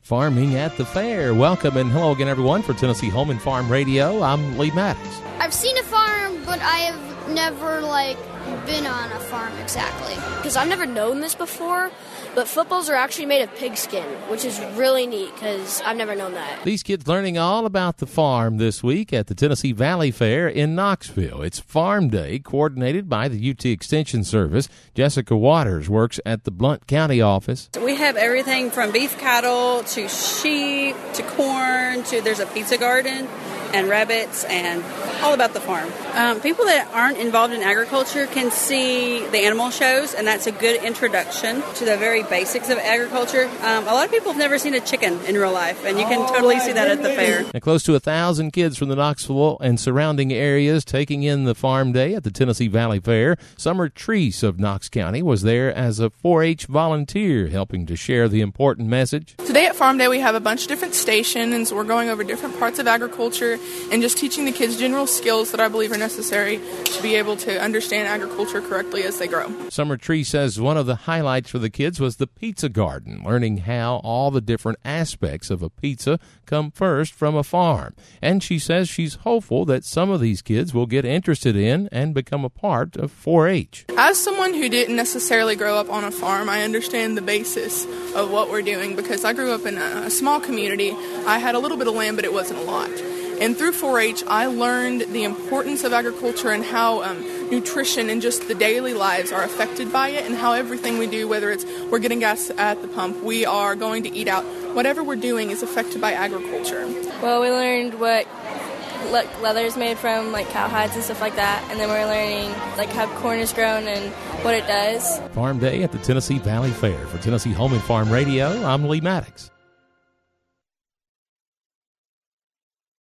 Farming at the Fair. Welcome and hello again, everyone, for Tennessee Home and Farm Radio. I'm Lee Maddox. I've seen a farm, but I have never, been on a farm exactly. Because I've never known this before, but footballs are actually made of pigskin, which is really neat because I've never known that. These kids learning all about the farm this week at the Tennessee Valley Fair in Knoxville. It's Farm Day, coordinated by the UT Extension Service. Jessica Waters works at the Blount County office. We have everything from beef cattle to sheep to corn to there's a pizza garden and rabbits and all about the farm. People that aren't involved in agriculture can see the animal shows, and that's a good introduction to the very basics of agriculture. A lot of people have never seen a chicken in real life, and you can totally see that at the fair. Now, close to 1,000 kids from the Knoxville and surrounding areas taking in the Farm Day at the Tennessee Valley Fair. Summer Treese of Knox County was there as a 4-H volunteer, helping to share the important message. Today at Farm Day we have a bunch of different stations, and so we're going over different parts of agriculture and just teaching the kids general skills that I believe are necessary to be able to understand agriculture correctly as they grow. Summer Tree says one of the highlights for the kids was the pizza garden, learning how all the different aspects of a pizza come first from a farm. And she says she's hopeful that some of these kids will get interested in and become a part of 4-H. As someone who didn't necessarily grow up on a farm, I understand the basis of what we're doing because I grew up in a small community. I had a little bit of land, but it wasn't a lot. And through 4-H, I learned the importance of agriculture and how nutrition and just the daily lives are affected by it, and how everything we do, whether it's we're getting gas at the pump, we are going to eat out, whatever we're doing is affected by agriculture. Well, we learned what leather is made from, like cow hides and stuff like that, and then we're learning how corn is grown and what it does. Farm Day at the Tennessee Valley Fair. For Tennessee Home and Farm Radio, I'm Lee Maddox.